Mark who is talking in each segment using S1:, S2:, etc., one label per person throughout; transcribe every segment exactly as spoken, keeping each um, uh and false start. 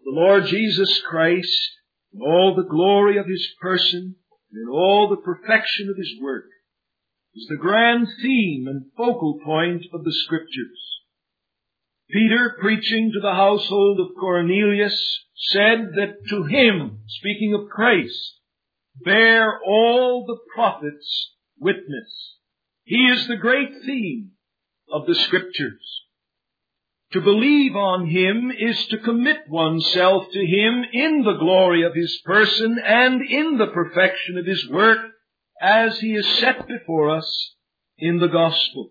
S1: the Lord Jesus Christ, in all the glory of His person, and in all the perfection of His work, is the grand theme and focal point of the Scriptures. Peter, preaching to the household of Cornelius, said that to him, speaking of Christ, bear all the prophets witness. He is the great theme of the Scriptures. To believe on Him is to commit oneself to Him in the glory of His person and in the perfection of His work as He is set before us in the Gospel.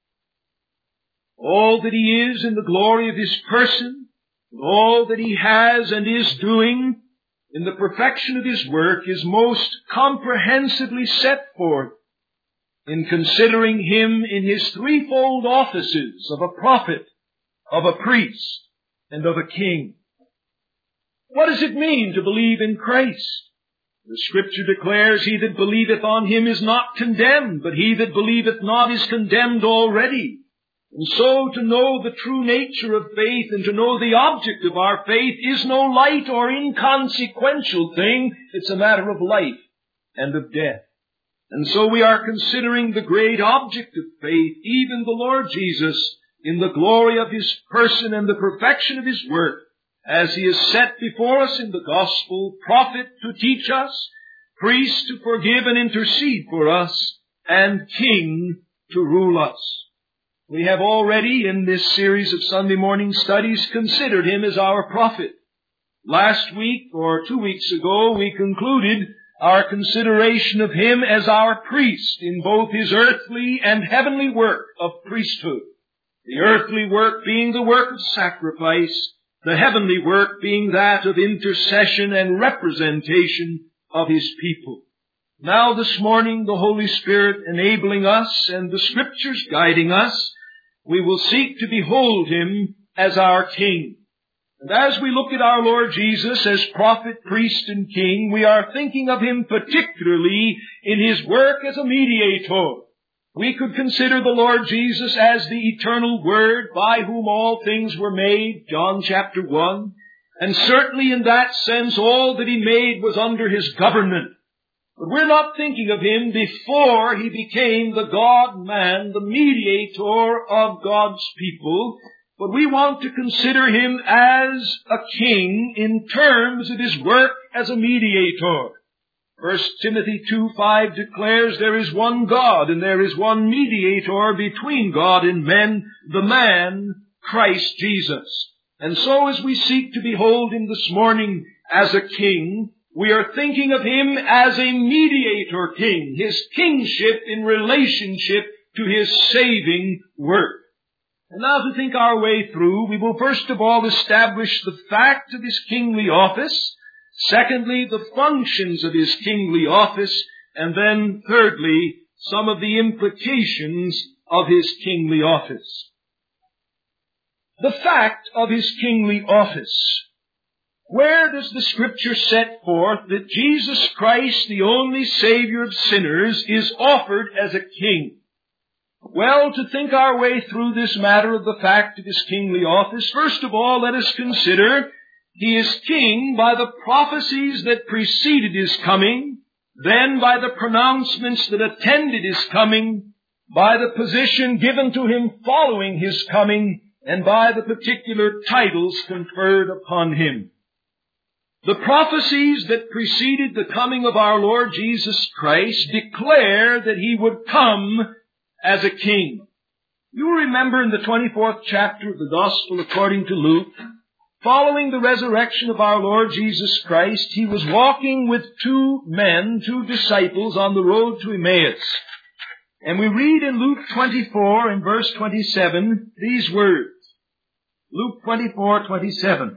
S1: All that He is in the glory of His person, and all that He has and is doing in the perfection of His work is most comprehensively set forth in considering Him in His threefold offices of a prophet, of a priest, and of a king. What does it mean to believe in Christ? The Scripture declares, he that believeth on Him is not condemned, but he that believeth not is condemned already. And so to know the true nature of faith and to know the object of our faith is no light or inconsequential thing. It's a matter of life and of death. And so we are considering the great object of faith, even the Lord Jesus, in the glory of His person and the perfection of His work, as He is set before us in the Gospel, prophet to teach us, priest to forgive and intercede for us, and king to rule us. We have already, in this series of Sunday morning studies, considered Him as our prophet. Last week, or two weeks ago, we concluded our consideration of Him as our priest in both His earthly and heavenly work of priesthood. The earthly work being the work of sacrifice, the heavenly work being that of intercession and representation of His people. Now this morning, the Holy Spirit enabling us and the Scriptures guiding us, we will seek to behold Him as our King. And as we look at our Lord Jesus as prophet, priest, and king, we are thinking of Him particularly in His work as a mediator. We could consider the Lord Jesus as the eternal Word by whom all things were made, John chapter one. And certainly in that sense all that He made was under His government. But we're not thinking of Him before He became the God-man, the mediator of God's people. But we want to consider Him as a king in terms of His work as a mediator. First Timothy two five declares there is one God and there is one mediator between God and men, the man, Christ Jesus. And so as we seek to behold Him this morning as a king, we are thinking of Him as a mediator king, His kingship in relationship to His saving work. And now to think our way through, we will first of all establish the fact of His kingly office, secondly, the functions of His kingly office, and then, thirdly, some of the implications of His kingly office. The fact of His kingly office. Where does the Scripture set forth that Jesus Christ, the only Savior of sinners, is offered as a king? Well, to think our way through this matter of the fact of His kingly office, first of all, let us consider He is king by the prophecies that preceded His coming, then by the pronouncements that attended His coming, by the position given to Him following His coming, and by the particular titles conferred upon Him. The prophecies that preceded the coming of our Lord Jesus Christ declare that He would come as a king. You remember in the twenty-fourth chapter of the Gospel according to Luke, following the resurrection of our Lord Jesus Christ, He was walking with two men, two disciples, on the road to Emmaus. And we read in Luke twenty-four and verse twenty-seven these words. Luke twenty-four twenty-seven.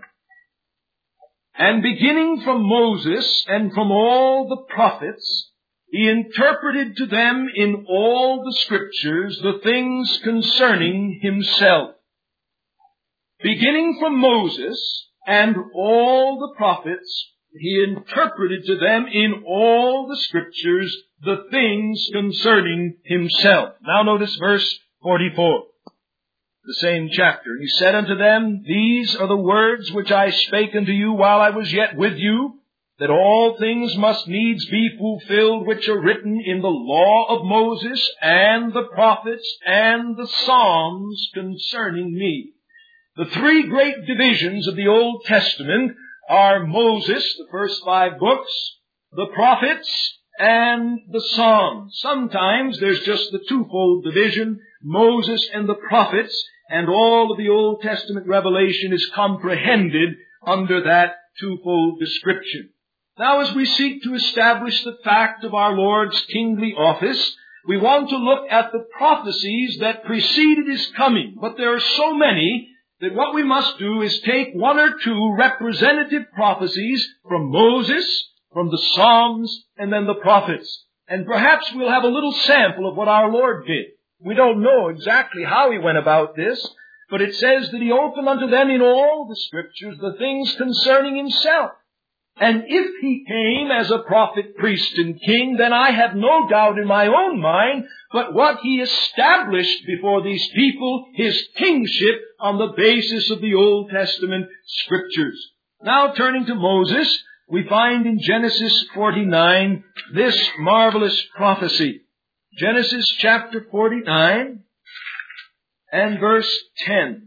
S1: And beginning from Moses and from all the prophets, He interpreted to them in all the Scriptures the things concerning Himself. Beginning from Moses and all the prophets, He interpreted to them in all the Scriptures the things concerning Himself. Now notice verse forty-four. the same chapter. He said unto them, These are the words which I spake unto you while I was yet with you, that all things must needs be fulfilled which are written in the law of Moses and the prophets and the Psalms concerning me. The three great divisions of the Old Testament are Moses, the first five books, the prophets, and the Psalms. Sometimes there's just the twofold division, Moses and the prophets, and all of the Old Testament revelation is comprehended under that twofold description. Now, as we seek to establish the fact of our Lord's kingly office, we want to look at the prophecies that preceded His coming. But there are so many that what we must do is take one or two representative prophecies from Moses, from the Psalms, and then the prophets. And perhaps we'll have a little sample of what our Lord did. We don't know exactly how He went about this, but it says that He opened unto them in all the Scriptures the things concerning Himself. And if He came as a prophet, priest, and king, then I have no doubt in my own mind, but what He established before these people, His kingship, on the basis of the Old Testament Scriptures. Now, turning to Moses, we find in Genesis forty-nine this marvelous prophecy. Genesis chapter forty-nine and verse ten.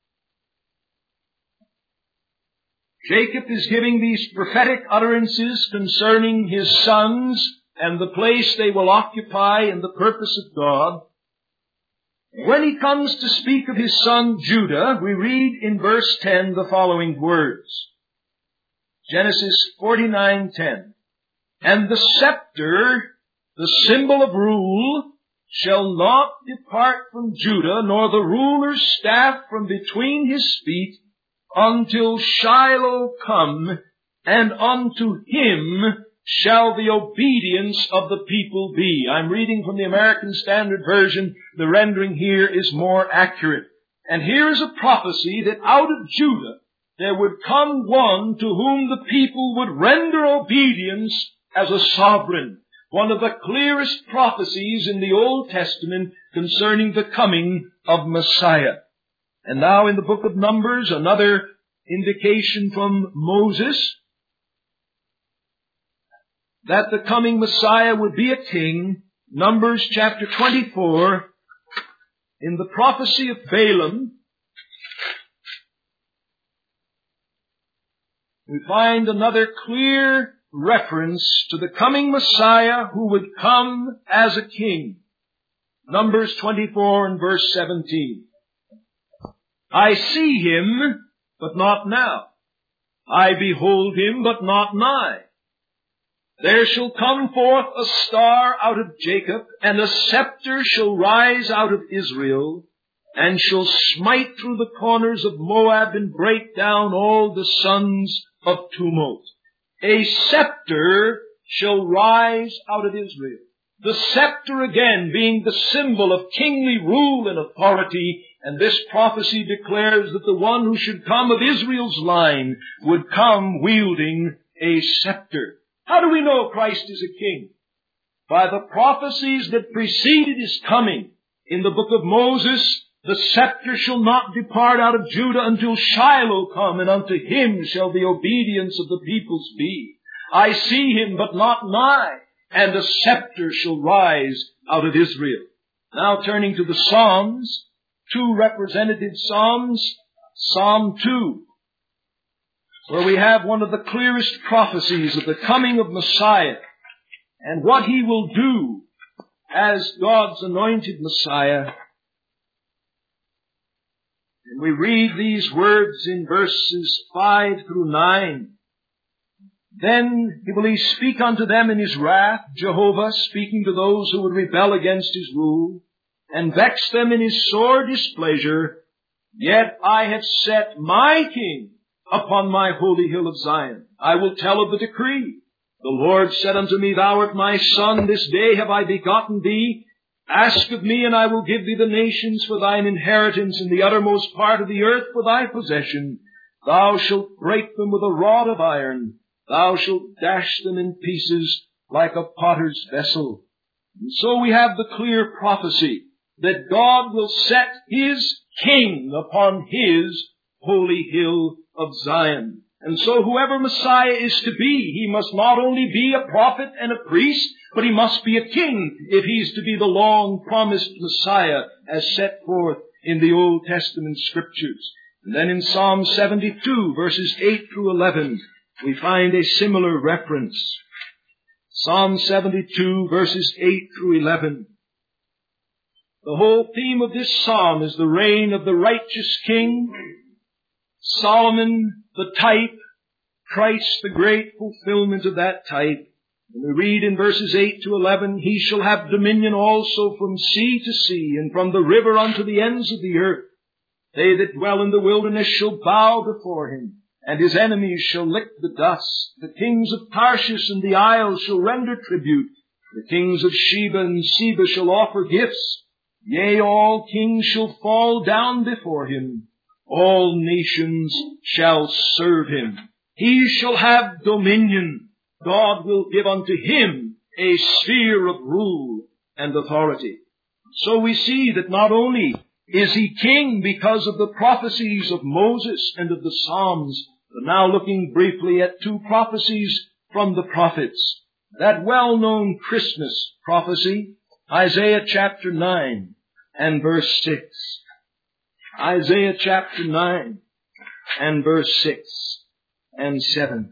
S1: Jacob is giving these prophetic utterances concerning his sons and the place they will occupy in the purpose of God. When he comes to speak of his son Judah, we read in verse ten the following words. Genesis forty-nine ten. And the scepter, the symbol of rule, shall not depart from Judah, nor the ruler's staff from between his feet, until Shiloh come, and unto him shall the obedience of the people be. I'm reading from the American Standard Version. The rendering here is more accurate. And here is a prophecy that out of Judah there would come one to whom the people would render obedience as a sovereign. One of the clearest prophecies in the Old Testament concerning the coming of Messiah. And now in the book of Numbers, another indication from Moses that the coming Messiah would be a king. Numbers chapter twenty-four, in the prophecy of Balaam, we find another clear reference to the coming Messiah who would come as a king. Numbers twenty-four and verse seventeen. I see him, but not now. I behold him, but not nigh. There shall come forth a star out of Jacob, and a scepter shall rise out of Israel, and shall smite through the corners of Moab and break down all the sons of tumult. A scepter shall rise out of Israel. The scepter again being the symbol of kingly rule and authority, and this prophecy declares that the one who should come of Israel's line would come wielding a scepter. How do we know Christ is a king? By the prophecies that preceded his coming. In the book of Moses, the scepter shall not depart out of Judah until Shiloh come, and unto him shall the obedience of the peoples be. I see him, but not nigh, and a scepter shall rise out of Israel. Now turning to the Psalms, two representative Psalms, Psalm two, where we have one of the clearest prophecies of the coming of Messiah and what he will do as God's anointed Messiah. And we read these words in verses five through nine. Then will he speak unto them in his wrath, Jehovah, speaking to those who would rebel against his rule, and vex them in his sore displeasure. Yet I have set my king upon my holy hill of Zion. I will tell of the decree. The Lord said unto me, Thou art my son, this day have I begotten thee. Ask of me, and I will give thee the nations for thine inheritance, and the uttermost part of the earth for thy possession. Thou shalt break them with a rod of iron. Thou shalt dash them in pieces like a potter's vessel. And so we have the clear prophecy that God will set his king upon his holy hill of Zion. And so whoever Messiah is to be, he must not only be a prophet and a priest, but he must be a king if he's to be the long-promised Messiah as set forth in the Old Testament Scriptures. And then in Psalm seventy-two, verses eight through eleven, we find a similar reference. Psalm seventy-two, verses eight through eleven. The whole theme of this psalm is the reign of the righteous king, Solomon the type, Christ the great fulfillment of that type. And we read in verses eight to eleven, he shall have dominion also from sea to sea, and from the river unto the ends of the earth. They that dwell in the wilderness shall bow before him, and his enemies shall lick the dust. The kings of Tarshish and the isles shall render tribute. The kings of Sheba and Seba shall offer gifts. Yea, all kings shall fall down before him. All nations shall serve him. He shall have dominion. God will give unto him a sphere of rule and authority. So we see that not only is he king because of the prophecies of Moses and of the Psalms, but now looking briefly at two prophecies from the prophets. That well-known Christmas prophecy, Isaiah chapter nine and verse six. Isaiah chapter nine and verse six and seven.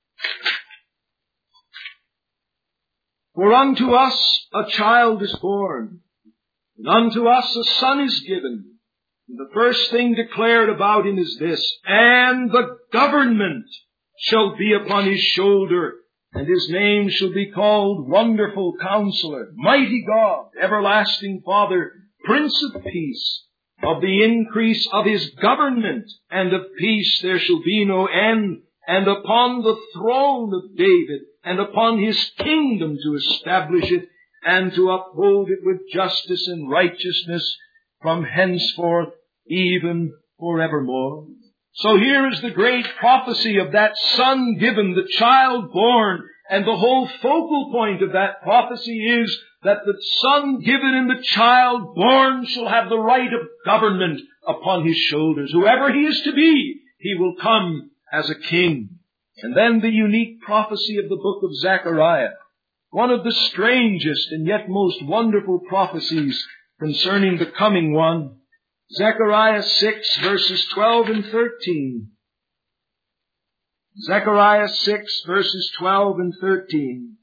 S1: For unto us a child is born, and unto us a son is given. And the first thing declared about him is this, and the government shall be upon his shoulder, and his name shall be called Wonderful Counselor, Mighty God, Everlasting Father, Prince of Peace. Of the increase of his government and of peace there shall be no end, and upon the throne of David and upon his kingdom to establish it and to uphold it with justice and righteousness from henceforth even forevermore. So here is the great prophecy of that son given, the child born, and the whole focal point of that prophecy is that the son given and the child born shall have the right of government upon his shoulders. Whoever he is to be, he will come as a king. And then the unique prophecy of the book of Zechariah, one of the strangest and yet most wonderful prophecies concerning the coming one. Zechariah six, verses twelve and thirteen. Zechariah six, verses twelve and thirteen.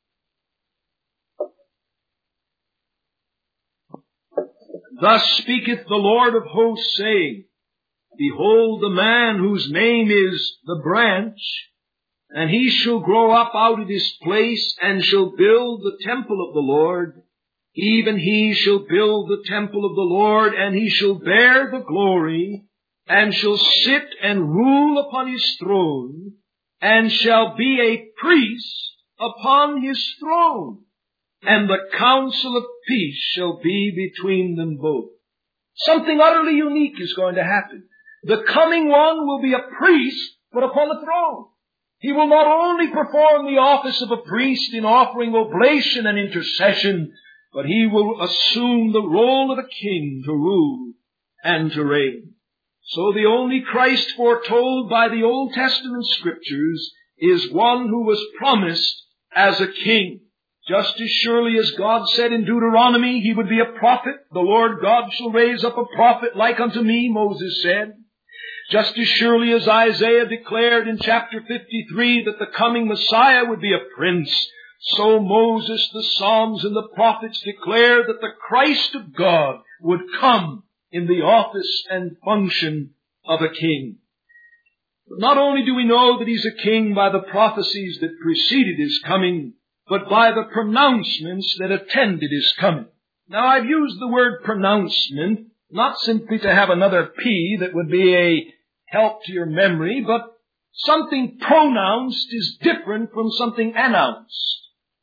S1: Thus speaketh the Lord of hosts, saying, Behold the man whose name is the branch, and he shall grow up out of his place, and shall build the temple of the Lord. Even he shall build the temple of the Lord, and he shall bear the glory, and shall sit and rule upon his throne, and shall be a priest upon his throne. And the counsel of peace shall be between them both. Something utterly unique is going to happen. The coming one will be a priest, but upon the throne. He will not only perform the office of a priest in offering oblation and intercession, but he will assume the role of a king to rule and to reign. So the only Christ foretold by the Old Testament Scriptures is one who was promised as a king. Just as surely as God said in Deuteronomy, he would be a prophet. The Lord God shall raise up a prophet like unto me, Moses said. Just as surely as Isaiah declared in chapter fifty-three that the coming Messiah would be a prince, so Moses, the Psalms, and the prophets declare that the Christ of God would come in the office and function of a king. But not only do we know that he's a king by the prophecies that preceded his coming, but by the pronouncements that attended his coming. Now, I've used the word pronouncement not simply to have another P that would be a help to your memory, but something pronounced is different from something announced.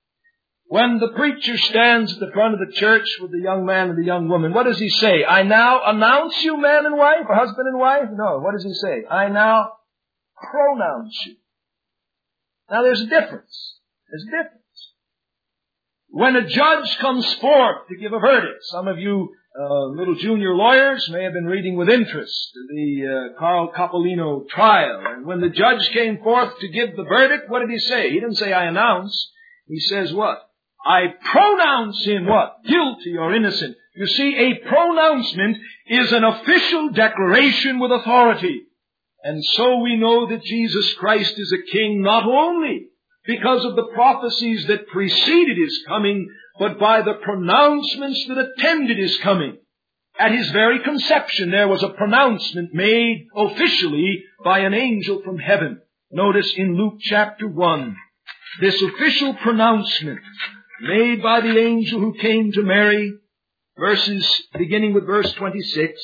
S1: When the preacher stands at the front of the church with the young man and the young woman, what does he say? I now announce you man and wife, or husband and wife? No, what does he say? I now pronounce you. Now, there's a difference. There's a difference. When a judge comes forth to give a verdict, some of you uh, little junior lawyers may have been reading with interest the uh, Carl Coppolino trial. And when the judge came forth to give the verdict, what did he say? He didn't say, I announce. He says what? I pronounce him what? Guilty or innocent. You see, a pronouncement is an official declaration with authority. And so we know that Jesus Christ is a king not only because of the prophecies that preceded his coming, but by the pronouncements that attended his coming. At his very conception, there was a pronouncement made officially by an angel from heaven. Notice in Luke chapter one, this official pronouncement made by the angel who came to Mary, verses beginning with verse twenty-six.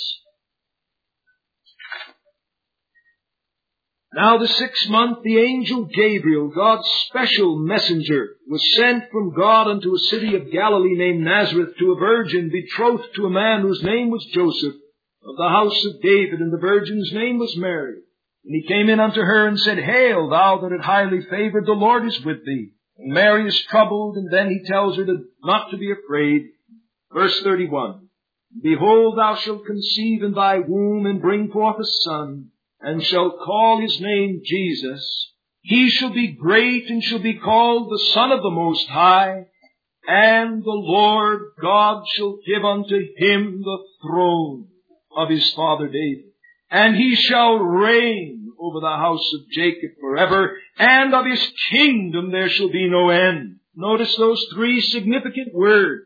S1: Now the sixth month, the angel Gabriel, God's special messenger, was sent from God unto a city of Galilee named Nazareth to a virgin betrothed to a man whose name was Joseph, of the house of David, and the virgin's name was Mary. And he came in unto her and said, Hail, thou that art highly favored, the Lord is with thee. And Mary is troubled, and then he tells her to, not to be afraid. Verse thirty-one, Behold, thou shalt conceive in thy womb, and bring forth a son, and shall call his name Jesus. He shall be great, and shall be called the Son of the Most High. And the Lord God shall give unto him the throne of his father David. And he shall reign over the house of Jacob forever, and of his kingdom there shall be no end. Notice those three significant words.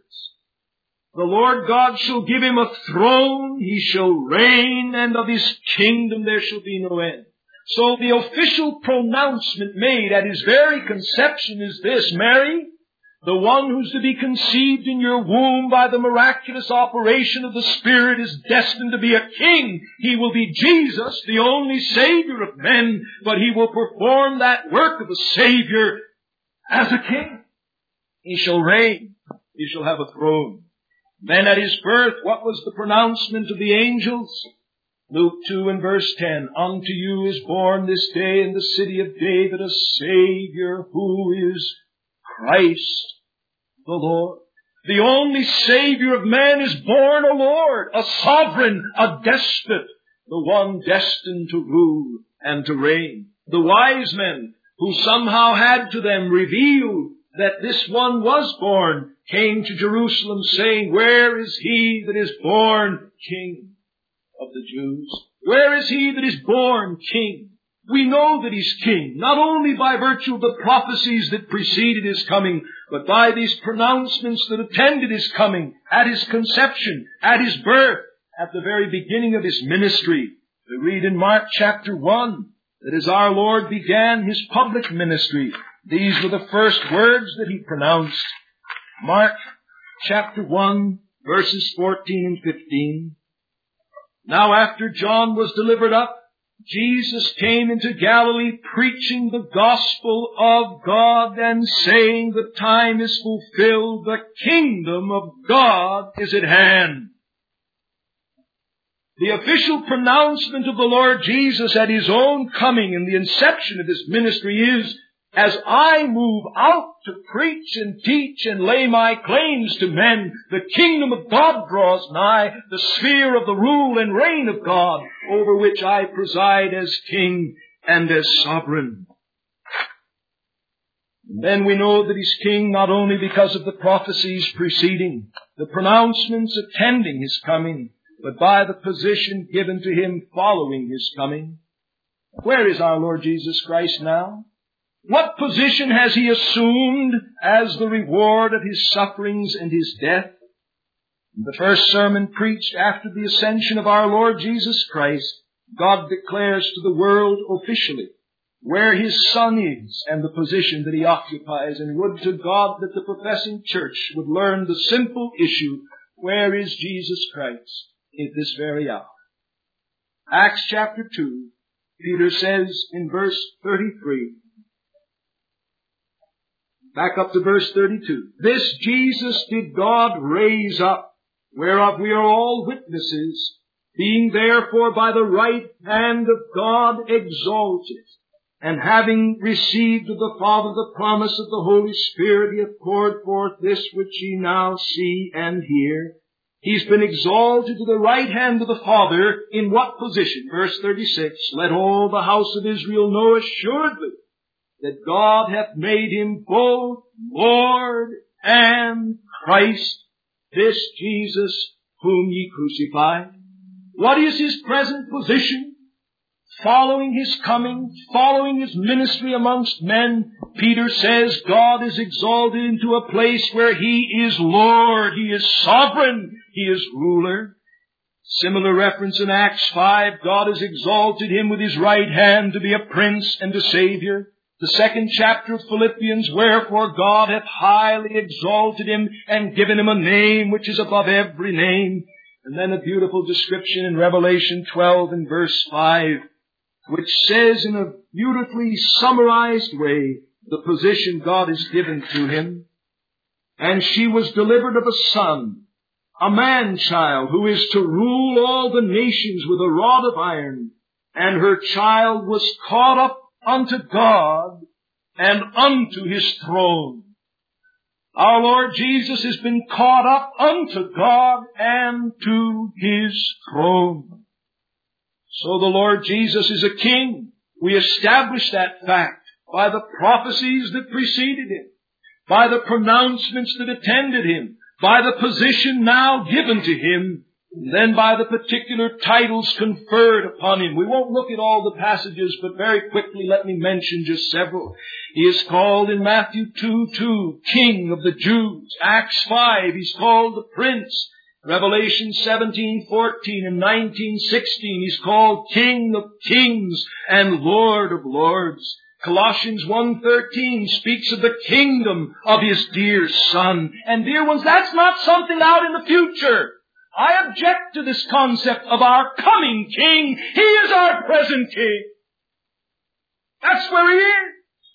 S1: The Lord God shall give him a throne, he shall reign, and of his kingdom there shall be no end. So the official pronouncement made at his very conception is this, Mary, the one who's to be conceived in your womb by the miraculous operation of the Spirit is destined to be a king. He will be Jesus, the only Savior of men, but he will perform that work of a Savior as a king. He shall reign. He shall have a throne. Then at his birth, what was the pronouncement of the angels? Luke two and verse ten, Unto you is born this day in the city of David a Savior who is Christ the Lord. The only Savior of man is born a Lord, a sovereign, a despot, the one destined to rule and to reign. The wise men who somehow had to them revealed that this one was born came to Jerusalem saying, Where is he that is born King of the Jews? Where is he that is born King? We know that he's king, not only by virtue of the prophecies that preceded his coming, but by these pronouncements that attended his coming, at his conception, at his birth, at the very beginning of his ministry. We read in Mark chapter one that as our Lord began his public ministry, these were the first words that he pronounced. Mark chapter one, verses fourteen and fifteen. Now after John was delivered up, Jesus came into Galilee preaching the gospel of God and saying, The time is fulfilled, the kingdom of God is at hand. The official pronouncement of the Lord Jesus at his own coming in the inception of his ministry is, As I move out to preach and teach and lay my claims to men, the kingdom of God draws nigh, the sphere of the rule and reign of God, over which I preside as king and as sovereign. And then we know that he's king not only because of the prophecies preceding, the pronouncements attending his coming, but by the position given to him following his coming. Where is our Lord Jesus Christ now? What position has he assumed as the reward of his sufferings and his death? In the first sermon preached after the ascension of our Lord Jesus Christ, God declares to the world officially where his Son is and the position that he occupies. And would to God that the professing church would learn the simple issue, where is Jesus Christ at this very hour? Acts chapter two, Peter says in verse thirty-three, back up to verse thirty-two. This Jesus did God raise up, whereof we are all witnesses, being therefore by the right hand of God exalted, and having received of the Father the promise of the Holy Spirit, he hath poured forth this which ye now see and hear. He's been exalted to the right hand of the Father in what position? Verse thirty-six, let all the house of Israel know assuredly that God hath made him both Lord and Christ, this Jesus whom ye crucified. What is his present position? Following his coming, following his ministry amongst men, Peter says God is exalted into a place where he is Lord, he is sovereign, he is ruler. Similar reference in Acts five, God has exalted him with his right hand to be a prince and a savior. The second chapter of Philippians, wherefore God hath highly exalted him and given him a name which is above every name. And then a beautiful description in Revelation twelve and verse five, which says in a beautifully summarized way the position God has given to him. And she was delivered of a son, a man-child, who is to rule all the nations with a rod of iron. And her child was caught up unto God and unto his throne. Our Lord Jesus has been caught up unto God and to his throne. So the Lord Jesus is a king. We establish that fact by the prophecies that preceded him, by the pronouncements that attended him, by the position now given to him, and then by the particular titles conferred upon him. We won't look at all the passages, but very quickly let me mention just several. He is called in Matthew two two, King of the Jews. Acts five, he's called the Prince. Revelation seventeen fourteen and nineteen sixteen, he's called King of Kings and Lord of Lords. Colossians one thirteen speaks of the kingdom of his dear Son. And dear ones, that's not something out in the future. I object to this concept of our coming King. He is our present King. That's where he is.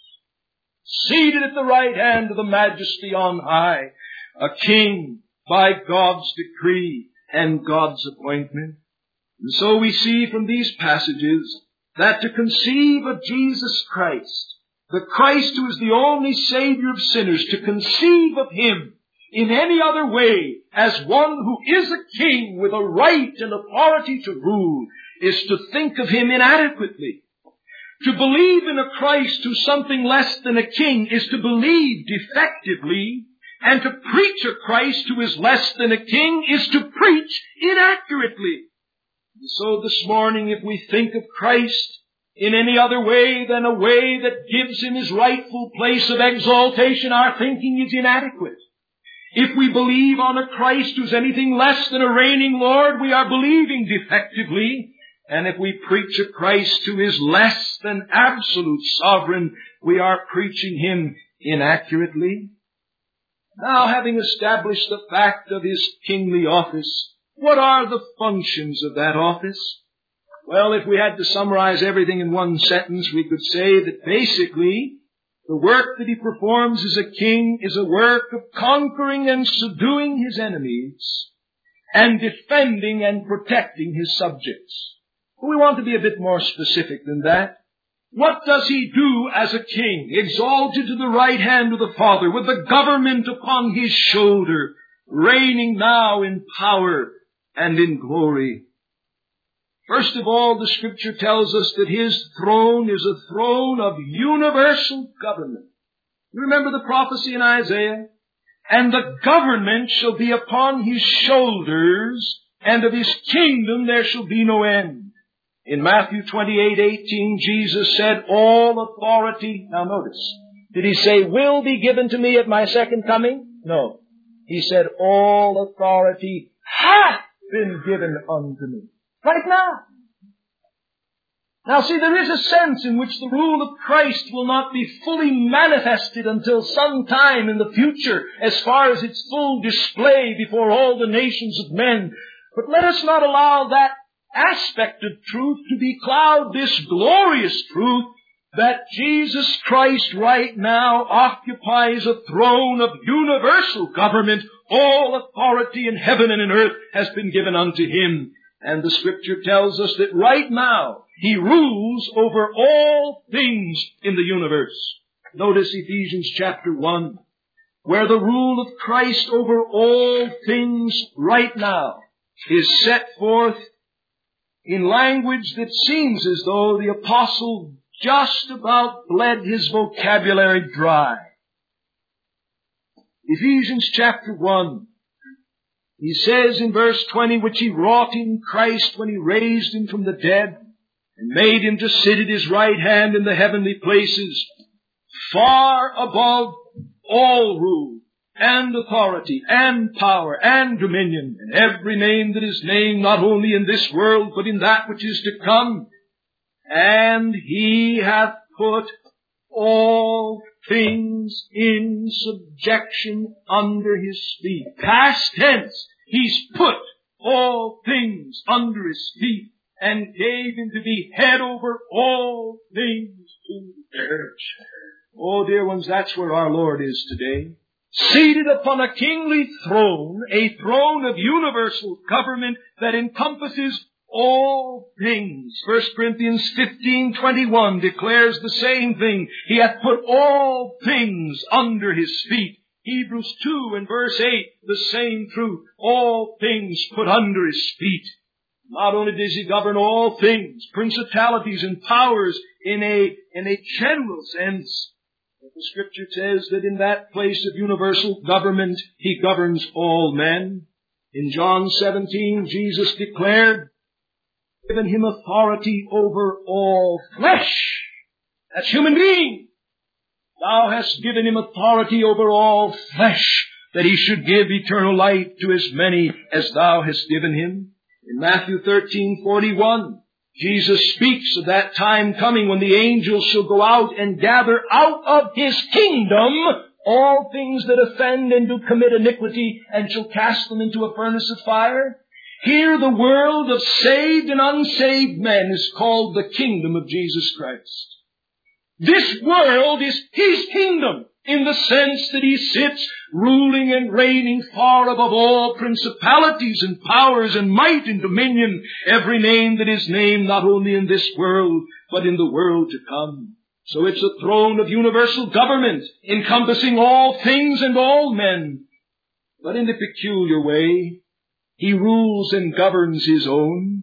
S1: Seated at the right hand of the Majesty on high. A King by God's decree and God's appointment. And so we see from these passages that to conceive of Jesus Christ, the Christ who is the only Savior of sinners, to conceive of him in any other way as one who is a king with a right and authority to rule, is to think of him inadequately. To believe in a Christ who's something less than a king is to believe defectively, and to preach a Christ who is less than a king is to preach inaccurately. And so this morning, if we think of Christ in any other way than a way that gives him his rightful place of exaltation, our thinking is inadequate. If we believe on a Christ who's anything less than a reigning Lord, we are believing defectively. And if we preach a Christ who is less than absolute sovereign, we are preaching him inaccurately. Now, having established the fact of his kingly office, what are the functions of that office? Well, if we had to summarize everything in one sentence, we could say that basically the work that he performs as a king is a work of conquering and subduing his enemies and defending and protecting his subjects. We want to be a bit more specific than that. What does he do as a king, exalted to the right hand of the Father, with the government upon his shoulder, reigning now in power and in glory? First of all, the Scripture tells us that his throne is a throne of universal government. You remember the prophecy in Isaiah? And the government shall be upon his shoulders, and of his kingdom there shall be no end. In Matthew twenty-eight eighteen, Jesus said, all authority, now notice, did he say, will be given to me at my second coming? No. He said, all authority hath been given unto me. Right now. Now see, there is a sense in which the rule of Christ will not be fully manifested until some time in the future, as far as its full display before all the nations of men. But let us not allow that aspect of truth to becloud this glorious truth that Jesus Christ right now occupies a throne of universal government. All authority in heaven and in earth has been given unto him. And the Scripture tells us that right now he rules over all things in the universe. Notice Ephesians chapter one. where the rule of Christ over all things right now is set forth in language that seems as though the apostle just about bled his vocabulary dry. Ephesians chapter one. He says in verse twenty, which he wrought in Christ when he raised him from the dead and made him to sit at his right hand in the heavenly places, far above all rule and authority and power and dominion, and every name that is named not only in this world but in that which is to come. And he hath put all things in subjection under his feet. Past tense, he's put all things under his feet and gave him to be head over all things to the church. Oh, dear ones, that's where our Lord is today. Seated upon a kingly throne, a throne of universal government that encompasses all things. First Corinthians fifteen twenty-one declares the same thing. He hath put all things under his feet. Hebrews two and verse eight, the same truth. All things put under his feet. Not only does he govern all things, principalities and powers in a, in a general sense, but the Scripture says that in that place of universal government, he governs all men. In John seventeen, Jesus declared, given him authority over all flesh. That's human being. Thou hast given him authority over all flesh, that he should give eternal life to as many as thou hast given him. In Matthew thirteen forty-one, Jesus speaks of that time coming when the angels shall go out and gather out of his kingdom all things that offend and do commit iniquity, and shall cast them into a furnace of fire. Here the world of saved and unsaved men is called the kingdom of Jesus Christ. This world is his kingdom in the sense that he sits ruling and reigning far above all principalities and powers and might and dominion, every name that is named not only in this world but in the world to come. So it's a throne of universal government encompassing all things and all men. But in a peculiar way, he rules and governs his own.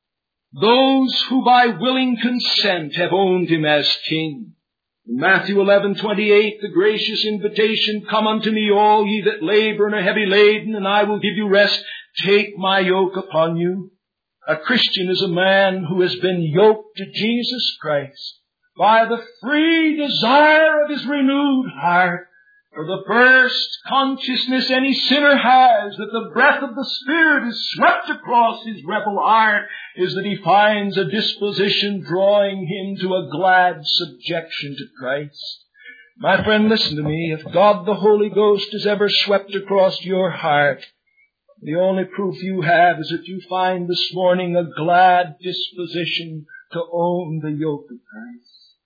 S1: Those who by willing consent have owned him as king. In Matthew eleven twenty-eight, the gracious invitation, come unto me all ye that labor and are heavy laden, and I will give you rest. Take my yoke upon you. A Christian is a man who has been yoked to Jesus Christ by the free desire of his renewed heart. For the first consciousness any sinner has that the breath of the Spirit is swept across his rebel heart is that he finds a disposition drawing him to a glad subjection to Christ. My friend, listen to me. If God the Holy Ghost has ever swept across your heart, the only proof you have is that you find this morning a glad disposition to own the yoke of Christ.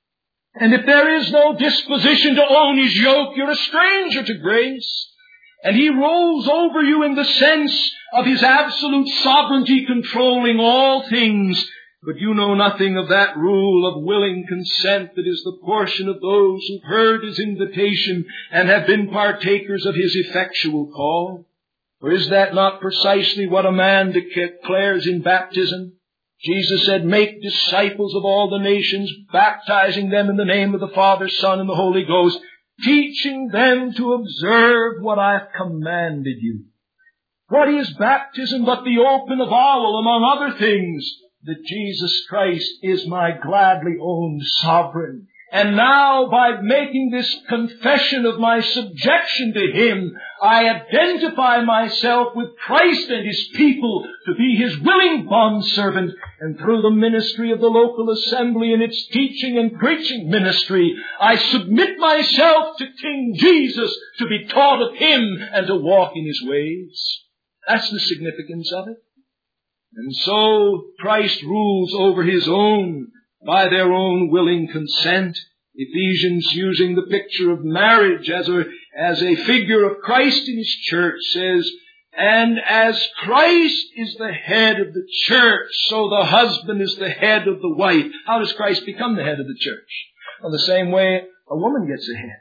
S1: And if there is no disposition to own his yoke, you're a stranger to grace. And he rolls over you in the sense of his absolute sovereignty controlling all things. But you know nothing of that rule of willing consent that is the portion of those who've heard his invitation and have been partakers of his effectual call. For is that not precisely what a man declares in baptism? Jesus said, make disciples of all the nations, baptizing them in the name of the Father, Son, and the Holy Ghost, teaching them to observe what I have commanded you. What is baptism but the open avowal, among other things, that Jesus Christ is my gladly owned sovereign? And now, by making this confession of my subjection to him, I identify myself with Christ and his people to be his willing bondservant. And through the ministry of the local assembly and its teaching and preaching ministry, I submit myself to King Jesus to be taught of him and to walk in his ways. That's the significance of it. And so Christ rules over his own by their own willing consent. Ephesians, using the picture of marriage as a, as a figure of Christ in his church, says, and as Christ is the head of the church, so the husband is the head of the wife. How does Christ become the head of the church? Well, the same way a woman gets a head.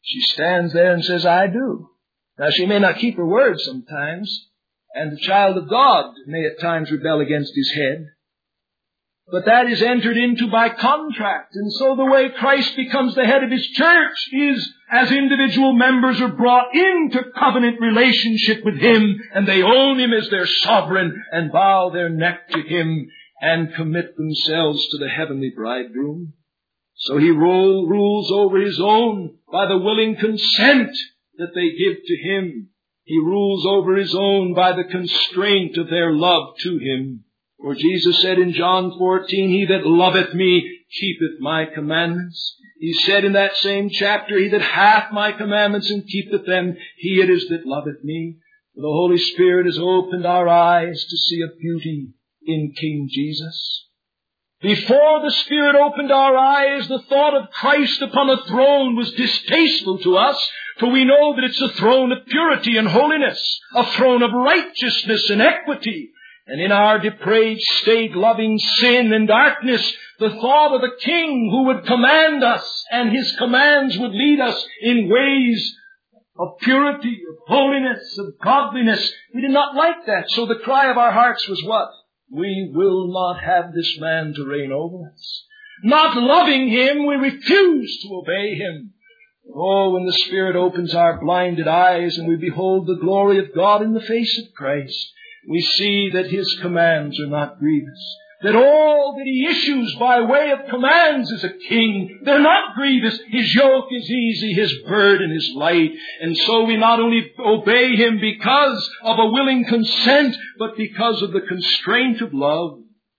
S1: She stands there and says, I do. Now, she may not keep her word sometimes, and the child of God may at times rebel against his head. But that is entered into by contract. And so the way Christ becomes the head of His church is as individual members are brought into covenant relationship with Him, and they own Him as their sovereign and bow their neck to Him and commit themselves to the heavenly bridegroom. So He rule, rules over His own by the willing consent that they give to Him. He rules over His own by the constraint of their love to Him. For Jesus said in John fourteen, He that loveth me keepeth my commandments. He said in that same chapter, He that hath my commandments and keepeth them, he it is that loveth me. For the Holy Spirit has opened our eyes to see a beauty in King Jesus. Before the Spirit opened our eyes, the thought of Christ upon a throne was distasteful to us, for we know that it's a throne of purity and holiness, a throne of righteousness and equity. And in our depraved state, loving sin and darkness, the thought of a king who would command us, and His commands would lead us in ways of purity, of holiness, of godliness, we did not like that. So the cry of our hearts was what? We will not have this man to reign over us. Not loving Him, we refuse to obey Him. Oh, when the Spirit opens our blinded eyes and we behold the glory of God in the face of Christ, we see that His commands are not grievous. That all that He issues by way of commands as a king, they're not grievous. His yoke is easy, His burden is light. And so we not only obey Him because of a willing consent, but because of the constraint of love.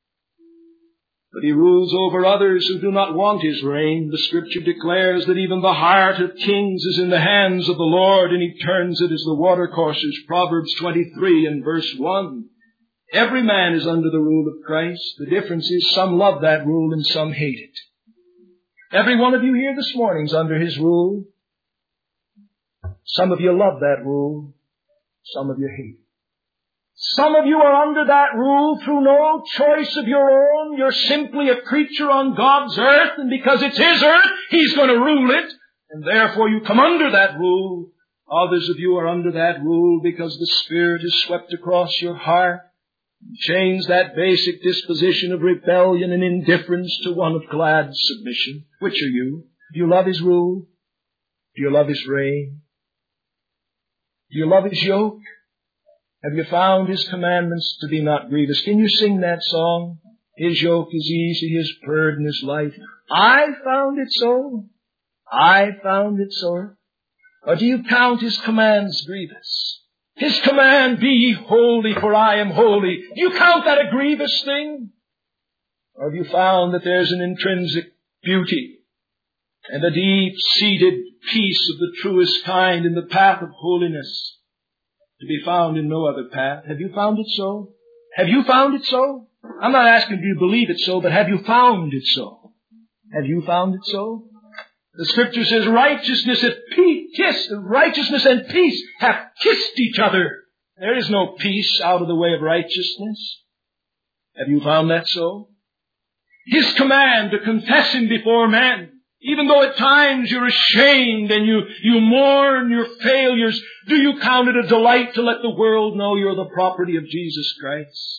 S1: But He rules over others who do not want His reign. The Scripture declares that even the heart of kings is in the hands of the Lord, and He turns it as the watercourses. Proverbs twenty-three and verse one. Every man is under the rule of Christ. The difference is some love that rule and some hate it. Every one of you here this morning is under His rule. Some of you love that rule. Some of you hate it. Some of you are under that rule through no choice of your own. You're simply a creature on God's earth, and because it's His earth, He's going to rule it, and therefore you come under that rule. Others of you are under that rule because the Spirit has swept across your heart and changed that basic disposition of rebellion and indifference to one of glad submission. Which are you? Do you love His rule? Do you love His reign? Do you love His yoke? Have you found His commandments to be not grievous? Can you sing that song? His yoke is easy, His burden is light. I found it so. I found it so. Or do you count His commands grievous? His command, be ye holy, for I am holy. Do you count that a grievous thing? Or have you found that there's an intrinsic beauty and a deep-seated peace of the truest kind in the path of holiness, to be found in no other path? Have you found it so? Have you found it so? I'm not asking do you believe it so, but have you found it so? Have you found it so? The Scripture says righteousness and peace, kiss, righteousness and peace have kissed each other. There is no peace out of the way of righteousness. Have you found that so? His command to confess Him before men, even though at times you're ashamed and you, you mourn your failures, do you count it a delight to let the world know you're the property of Jesus Christ?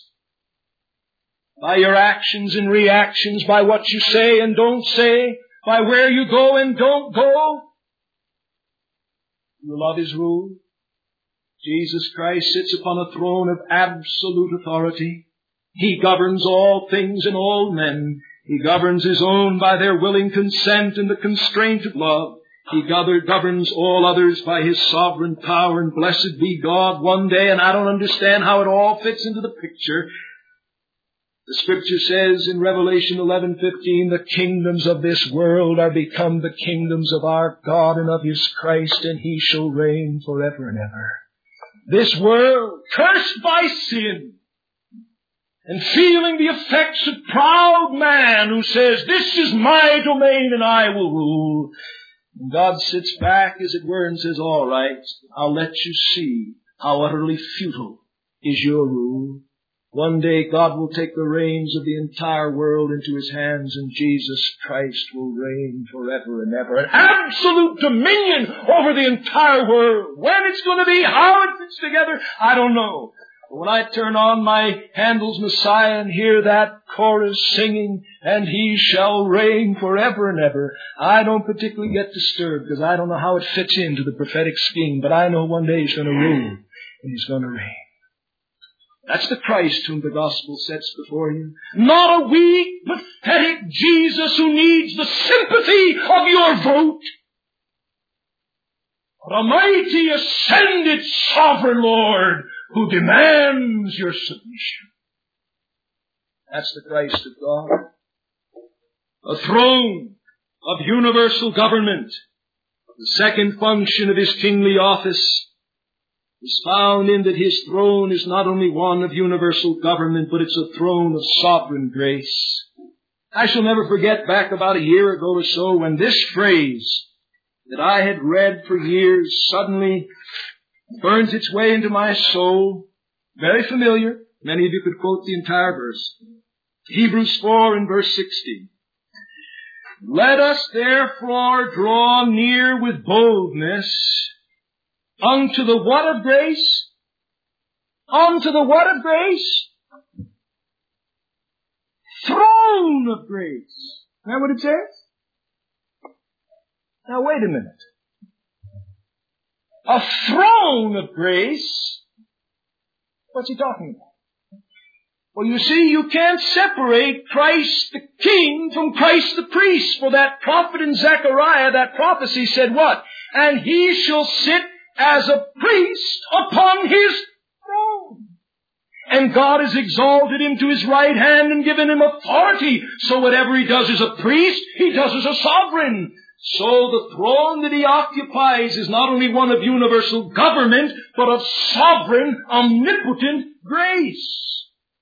S1: By your actions and reactions, by what you say and don't say, by where you go and don't go, you love His rule. Jesus Christ sits upon a throne of absolute authority. He governs all things and all men. He governs His own by their willing consent and the constraint of love. He governs all others by His sovereign power, and blessed be God one day, and I don't understand how it all fits into the picture. The Scripture says in Revelation eleven fifteen, the kingdoms of this world are become the kingdoms of our God and of His Christ, and He shall reign forever and ever. This world, cursed by sin, and feeling the effects of proud man who says, this is my domain and I will rule. And God sits back, as it were, and says, all right, I'll let you see how utterly futile is your rule. One day God will take the reins of the entire world into His hands, and Jesus Christ will reign forever and ever. An absolute dominion over the entire world. When it's going to be, how it fits together, I don't know. But when I turn on my Handel's Messiah and hear that chorus singing, and He shall reign forever and ever, I don't particularly get disturbed, because I don't know how it fits into the prophetic scheme, but I know one day He's going to rule, and He's going to reign. That's the Christ whom the gospel sets before you. Not a weak, pathetic Jesus who needs the sympathy of your vote, but a mighty, ascended, sovereign Lord who demands your submission. That's the Christ of God. A throne of universal government. The second function of His kingly office is found in that His throne is not only one of universal government, but it's a throne of sovereign grace. I shall never forget back about a year ago or so when this phrase that I had read for years suddenly burns its way into my soul. Very familiar. Many of you could quote the entire verse. Hebrews four and verse sixteen. Let us therefore draw near with boldness unto the what of grace? Unto the what of grace? Throne of grace. Is that what it says? Now wait a minute. A throne of grace? What's he talking about? Well, you see, you can't separate Christ the King from Christ the priest. For that prophet in Zechariah, that prophecy said what? And He shall sit as a priest upon His throne. And God has exalted Him to His right hand and given Him authority. So whatever He does as a priest, He does as a sovereign. So the throne that He occupies is not only one of universal government, but of sovereign, omnipotent grace.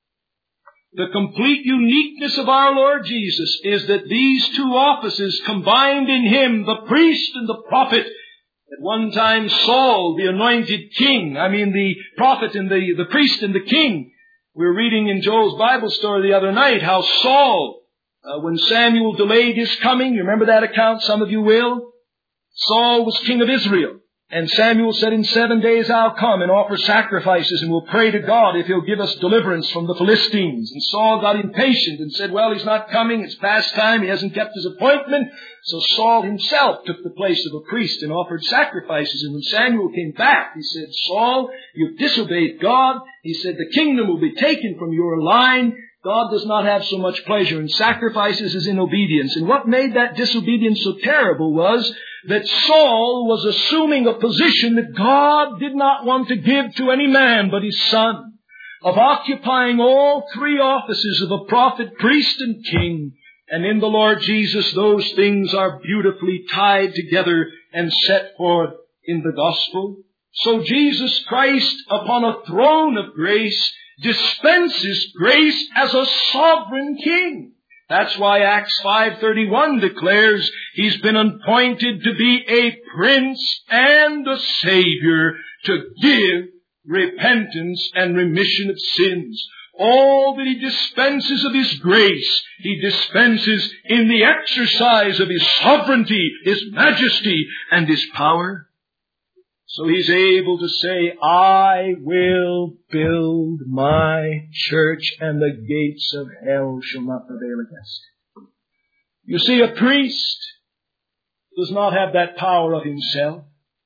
S1: The complete uniqueness of our Lord Jesus is that these two offices combined in Him, the priest and the prophet. At one time, Saul, the anointed king, I mean the prophet and the, the priest and the king. We were reading in Joel's Bible story the other night how Saul, uh, when Samuel delayed his coming, you remember that account, some of you will? Saul was king of Israel. And Samuel said, in seven days I'll come and offer sacrifices and will pray to God if He'll give us deliverance from the Philistines. And Saul got impatient and said, well, he's not coming. It's past time. He hasn't kept his appointment. So Saul himself took the place of a priest and offered sacrifices. And when Samuel came back, he said, Saul, you've disobeyed God. He said, the kingdom will be taken from your line. God does not have so much pleasure in sacrifices as in obedience. And what made that disobedience so terrible was that Saul was assuming a position that God did not want to give to any man but His Son, of occupying all three offices of a prophet, priest, and king. And in the Lord Jesus, those things are beautifully tied together and set forth in the gospel. So Jesus Christ, upon a throne of grace, dispenses grace as a sovereign king. That's why Acts five thirty-one declares He's been appointed to be a prince and a savior to give repentance and remission of sins. All that He dispenses of His grace, He dispenses in the exercise of His sovereignty, His majesty, and His power. So He's able to say, I will build my church, and the gates of hell shall not prevail against it. You see, a priest does not have that power of himself.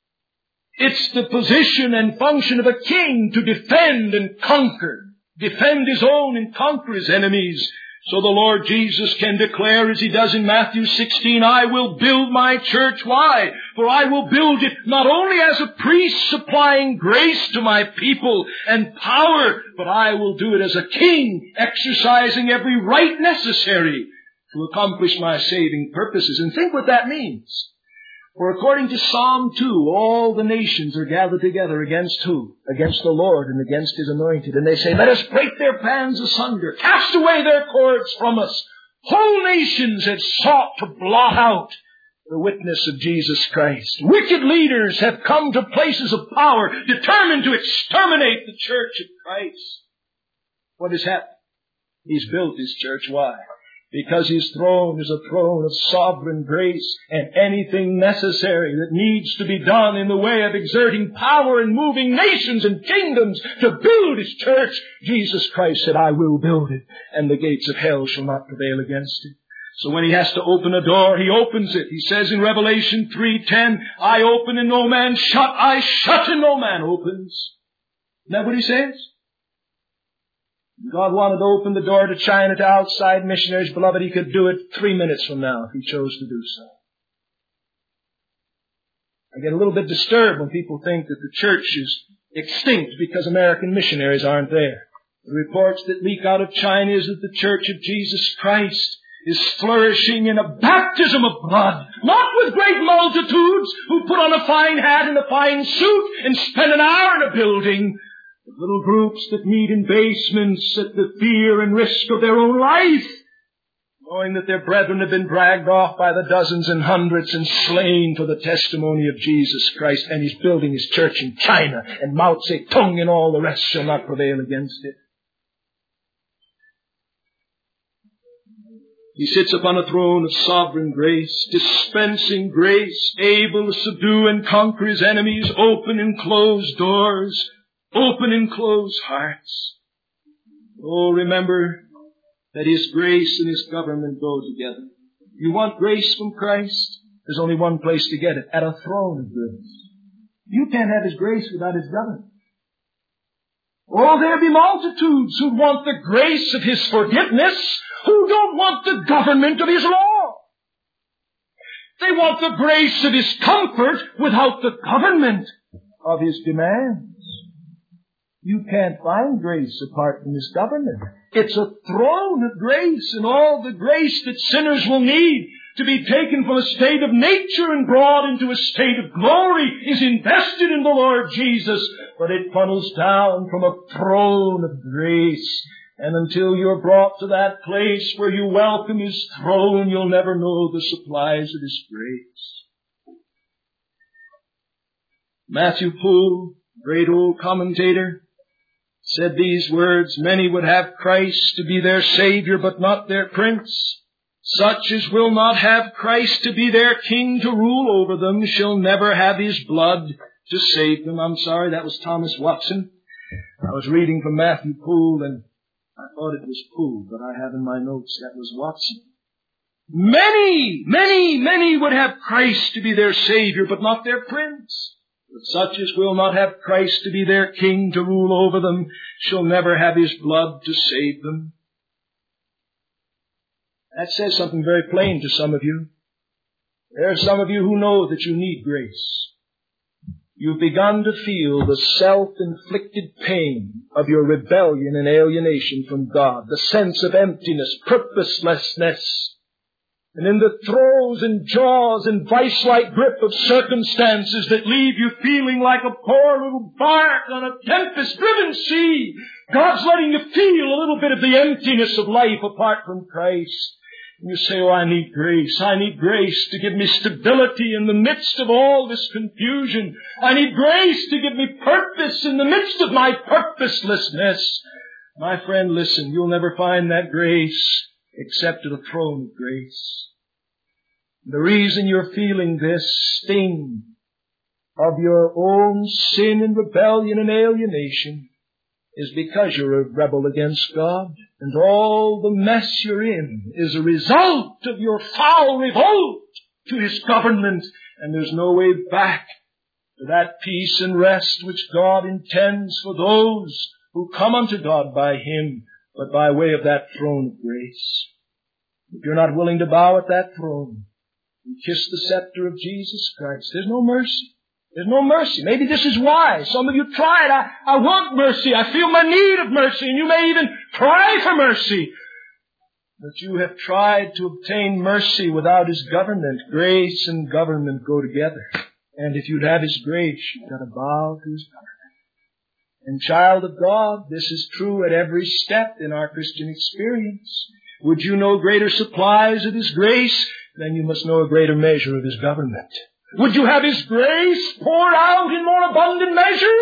S1: It's the position and function of a king to defend and conquer, defend his own and conquer his enemies. So the Lord Jesus can declare, as He does in Matthew sixteen, I will build my church. Why? For I will build it not only as a priest supplying grace to my people and power, but I will do it as a king exercising every right necessary to accomplish my saving purposes. And think what that means. For according to Psalm two, all the nations are gathered together against who? Against the Lord and against His anointed. And they say, let us break their bands asunder, cast away their cords from us. Whole nations have sought to blot out the witness of Jesus Christ. Wicked leaders have come to places of power, determined to exterminate the church of Christ. What has happened? He's built His church. Why? Because His throne is a throne of sovereign grace, and anything necessary that needs to be done in the way of exerting power and moving nations and kingdoms to build His church, Jesus Christ said, I will build it, and the gates of hell shall not prevail against it. So when He has to open a door, He opens it. He says in Revelation three ten, I open and no man shut, I shut and no man opens. Isn't that what He says? God wanted to open the door to China to outside missionaries. Beloved, He could do it three minutes from now if He chose to do so. I get a little bit disturbed when people think that the church is extinct because American missionaries aren't there. The reports that leak out of China is that the Church of Jesus Christ is flourishing in a baptism of blood, not with great multitudes who put on a fine hat and a fine suit and spend an hour in a building, little groups that meet in basements at the fear and risk of their own life, knowing that their brethren have been dragged off by the dozens and hundreds and slain for the testimony of Jesus Christ, and He's building His church in China, and Mao Zedong and all the rest shall not prevail against it. He sits upon a throne of sovereign grace, dispensing grace, able to subdue and conquer His enemies, open and close doors, open and close hearts. Oh, remember that His grace and His government go together. You want grace from Christ? There's only one place to get it, at a throne of grace. You can't have His grace without His government. Oh, there be multitudes who want the grace of His forgiveness, who don't want the government of His law. They want the grace of His comfort without the government of His demands. You can't find grace apart from His government. It's a throne of grace, and all the grace that sinners will need to be taken from a state of nature and brought into a state of glory is invested in the Lord Jesus. But it funnels down from a throne of grace. And until you're brought to that place where you welcome His throne, you'll never know the supplies of His grace. Matthew Poole, great old commentator, said these words, many would have Christ to be their Savior, but not their Prince. Such as will not have Christ to be their King to rule over them shall never have His blood to save them. I'm sorry, that was Thomas Watson. I was reading from Matthew Poole, and I thought it was Poole, but I have in my notes that was Watson. Many, many, many would have Christ to be their Savior, but not their Prince. But such as will not have Christ to be their King to rule over them shall never have His blood to save them. That says something very plain to some of you. There are some of you who know that you need grace. You've begun to feel the self-inflicted pain of your rebellion and alienation from God, the sense of emptiness, purposelessness, and in the throes and jaws and vice-like grip of circumstances that leave you feeling like a poor little bark on a tempest-driven sea, God's letting you feel a little bit of the emptiness of life apart from Christ. And you say, oh, I need grace. I need grace to give me stability in the midst of all this confusion. I need grace to give me purpose in the midst of my purposelessness. My friend, listen, you'll never find that grace except at a throne of grace. The reason you're feeling this sting of your own sin and rebellion and alienation is because you're a rebel against God. And all the mess you're in is a result of your foul revolt to His government. And there's no way back to that peace and rest which God intends for those who come unto God by Him, but by way of that throne of grace. If you're not willing to bow at that throne and kiss the scepter of Jesus Christ, there's no mercy. There's no mercy. Maybe this is why some of you tried. I, I want mercy. I feel my need of mercy. And you may even cry for mercy. But you have tried to obtain mercy without His government. Grace and government go together. And if you'd have His grace, you've got to bow to His government. And child of God, this is true at every step in our Christian experience. Would you know greater supplies of His grace? Then you must know a greater measure of His government. Would you have His grace poured out in more abundant measures?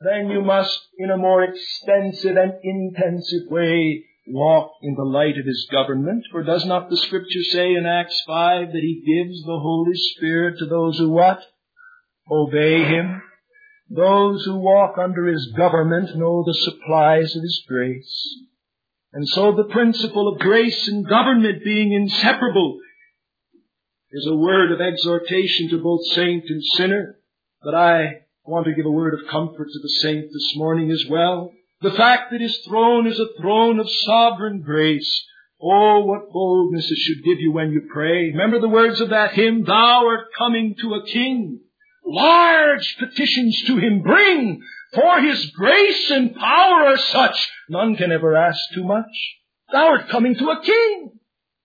S1: then you must, in a more extensive and intensive way, walk in the light of His government. For does not the Scripture say in Acts five that He gives the Holy Spirit to those who what? Obey Him. Those who walk under His government know the supplies of His grace. And so the principle of grace and government being inseparable is a word of exhortation to both saint and sinner. But I want to give a word of comfort to the saint this morning as well. The fact that His throne is a throne of sovereign grace. Oh, what boldness it should give you when you pray. Remember the words of that hymn, Thou art coming to a King. Large petitions to Him bring, for His grace and power are such, none can ever ask too much. Thou art coming to a King.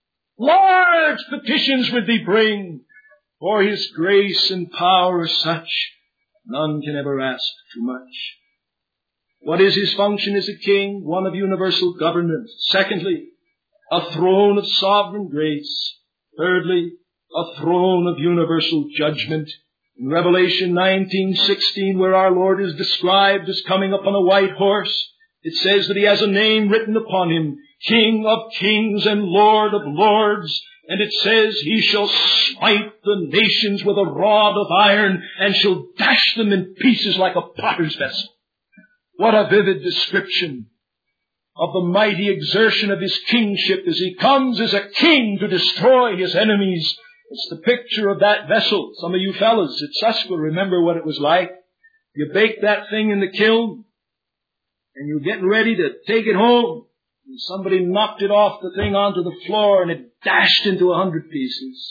S1: Large petitions would Thee bring, for His grace and power are such, none can ever ask too much. What is His function as a King? One of universal government. Secondly, a throne of sovereign grace. Thirdly, a throne of universal judgment. In Revelation nineteen sixteen, where our Lord is described as coming upon a white horse, it says that He has a name written upon Him, King of kings and Lord of lords. And it says, He shall smite the nations with a rod of iron and shall dash them in pieces like a potter's vessel. What a vivid description of the mighty exertion of His kingship as He comes as a king to destroy His enemies. It's the picture of that vessel. Some of you fellas at Susquehanna remember what it was like. You baked that thing in the kiln, and you're getting ready to take it home. And somebody knocked it off the thing onto the floor, and it dashed into a hundred pieces.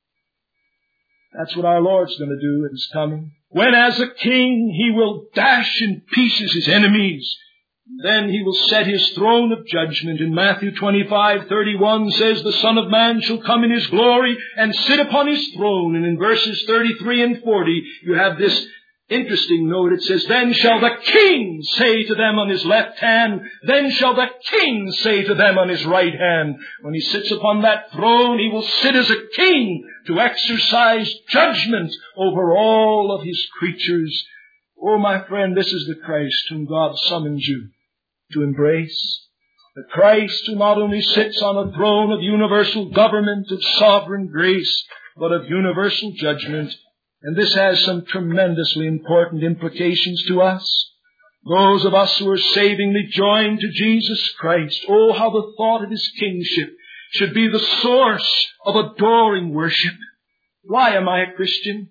S1: That's what our Lord's going to do in His coming. When as a king He will dash in pieces His enemies, then He will set His throne of judgment. In Matthew twenty-five thirty-one says, The Son of Man shall come in His glory and sit upon His throne. And in verses thirty-three and forty, you have this interesting note. It says, Then shall the King say to them on His left hand, Then shall the King say to them on His right hand. When He sits upon that throne, He will sit as a king to exercise judgment over all of His creatures. Oh, my friend, this is the Christ whom God summons you to embrace. The Christ who not only sits on a throne of universal government, of sovereign grace, but of universal judgment. And this has some tremendously important implications to us. Those of us who are savingly joined to Jesus Christ, oh, how the thought of His kingship should be the source of adoring worship. Why am I a Christian?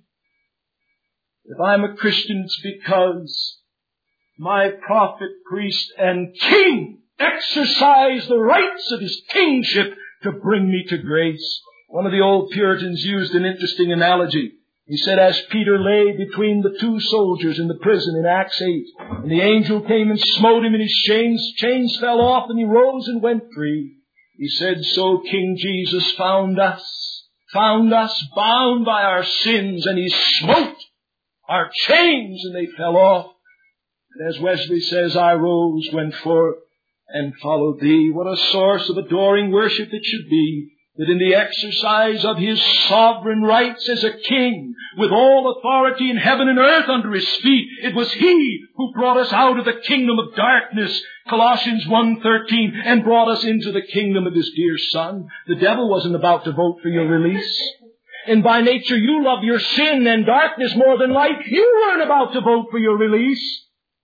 S1: If I'm a Christian, it's because my prophet, priest, and king exercised the rights of His kingship to bring me to grace. One of the old Puritans used an interesting analogy. He said, as Peter lay between the two soldiers in the prison in Acts eight, and the angel came and smote him, and his chains, chains fell off, and he rose and went free. He said, so King Jesus found us, found us bound by our sins, and He smote our chains, and they fell off. And as Wesley says, I rose, went forth, and followed Thee. What a source of adoring worship it should be, that in the exercise of His sovereign rights as a king, with all authority in heaven and earth under His feet, it was He who brought us out of the kingdom of darkness, Colossians one thirteen, and brought us into the kingdom of His dear Son. The devil wasn't about to vote for your release. And by nature you love your sin and darkness more than light. You weren't about to vote for your release.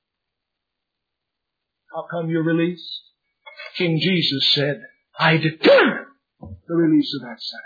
S1: How come you're released? King Jesus said, I determine the release of that sinner.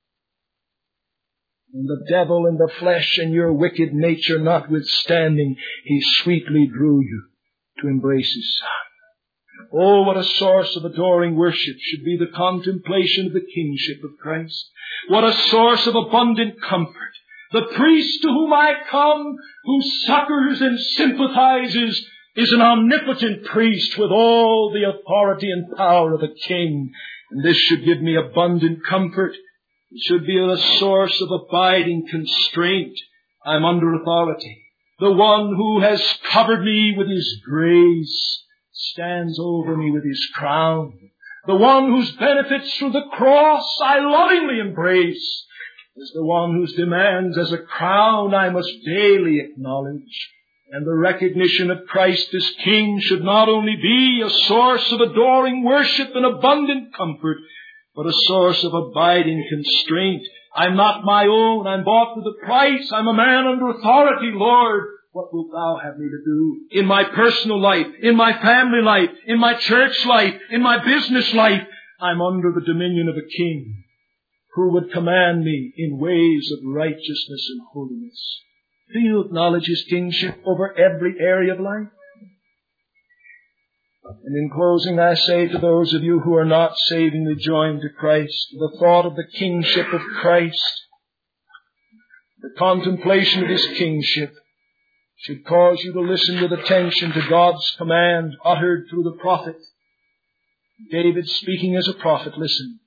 S1: And the devil and the flesh and your wicked nature notwithstanding, He sweetly drew you to embrace His Son. Oh, what a source of adoring worship should be the contemplation of the kingship of Christ. What a source of abundant comfort. The priest to whom I come, who succors and sympathizes, is an omnipotent priest with all the authority and power of a king. And this should give me abundant comfort. It should be a source of abiding constraint. I'm under authority. The one who has covered me with His grace stands over me with His crown. The one whose benefits through the cross I lovingly embrace is the one whose demands as a crown I must daily acknowledge. And the recognition of Christ as King should not only be a source of adoring worship and abundant comfort, but a source of abiding constraint. I'm not my own. I'm bought with a price. I'm a man under authority. Lord, what wilt thou have me to do in my personal life, in my family life, in my church life, in my business life? I'm under the dominion of a king who would command me in ways of righteousness and holiness. Do you acknowledge his kingship over every area of life? And in closing, I say to those of you who are not savingly joined to Christ, the thought of the kingship of Christ, the contemplation of his kingship, should cause you to listen with attention to God's command uttered through the prophet. David, speaking as a prophet, listen.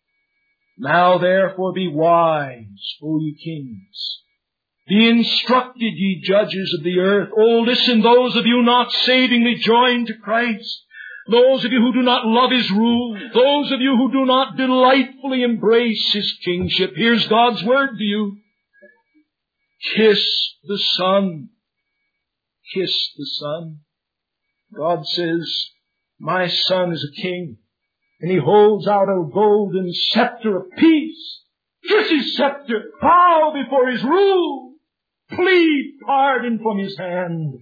S1: Now therefore be wise, O ye kings. Be instructed, ye judges of the earth. Oh, listen, those of you not savingly joined to Christ, those of you who do not love his rule, those of you who do not delightfully embrace his kingship, here's God's word to you. Kiss the Son. Kiss the Son. God says, my Son is a king, and he holds out a golden scepter of peace. Kiss his scepter. Bow before his rule. Plead pardon from his hand.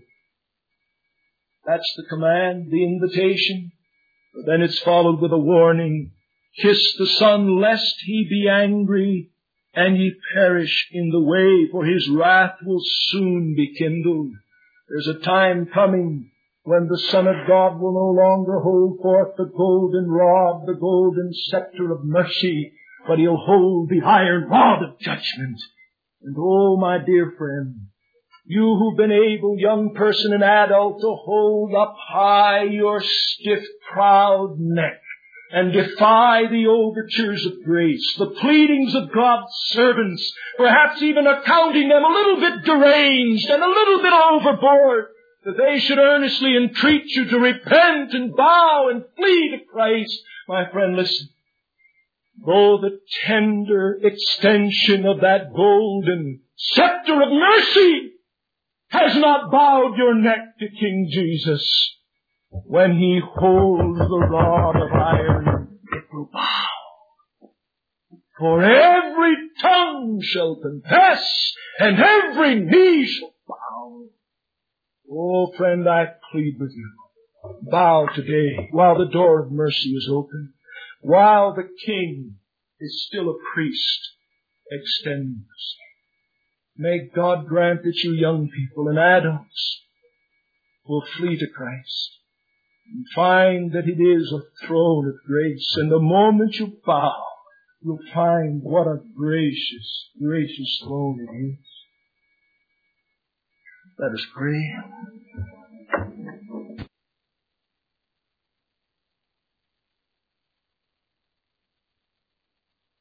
S1: That's the command, the invitation. But then it's followed with a warning. Kiss the Son, lest he be angry, and ye perish in the way, for his wrath will soon be kindled. There's a time coming when the Son of God will no longer hold forth the golden rod, the golden scepter of mercy, but he'll hold the iron rod of judgment. And oh, my dear friend, you who've been able, young person and adult, to hold up high your stiff, proud neck and defy the overtures of grace, the pleadings of God's servants, perhaps even accounting them a little bit deranged and a little bit overboard, that they should earnestly entreat you to repent and bow and flee to Christ. My friend, listen. Though the tender extension of that golden scepter of mercy has not bowed your neck to King Jesus, when he holds the rod of iron, it will bow. For every tongue shall confess, and every knee shall bow. Oh, friend, I plead with you. Bow today while the door of mercy is open. While the King is still a priest, extend mercy. May God grant that you young people and adults will flee to Christ and find that it is a throne of grace. And the moment you bow, you'll find what a gracious, gracious throne it is. Let us pray.